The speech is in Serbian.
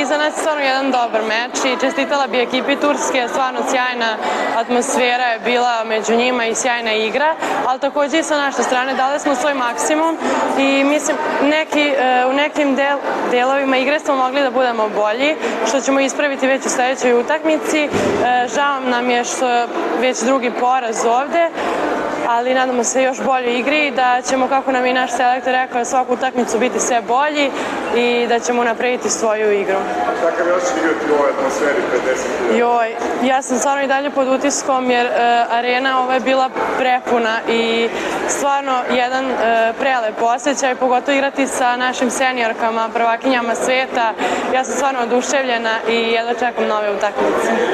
iza nas je stvarno jedan dobar meč i čestitala bi ekipi Turske, stvarno sjajna atmosfera je bila među njima i sjajna igra, ali takođe i sa naše strane dali smo svoj maksimum i mislim u nekim delovima igre smo mogli da budemo bolji, što ćemo ispraviti već u sledećoj utakmici. Žao nam je što je već drugi poraz ovde, ali nadamo se još boljoj igri i da ćemo, kako nam i naš selektor rekao, svaku utakmicu biti sve bolji i da ćemo napraviti svoju igru. Kakav je osjećaj igrati u ovoj atmosferi 50.000? Joj, ja sam stvarno i dalje pod utiskom jer arena ova je bila prepuna i stvarno jedan prelep osjećaj, pogotovo igrati sa našim seniorkama, prvakinjama sveta. Ja sam stvarno oduševljena i jedva čekam nove utakmice.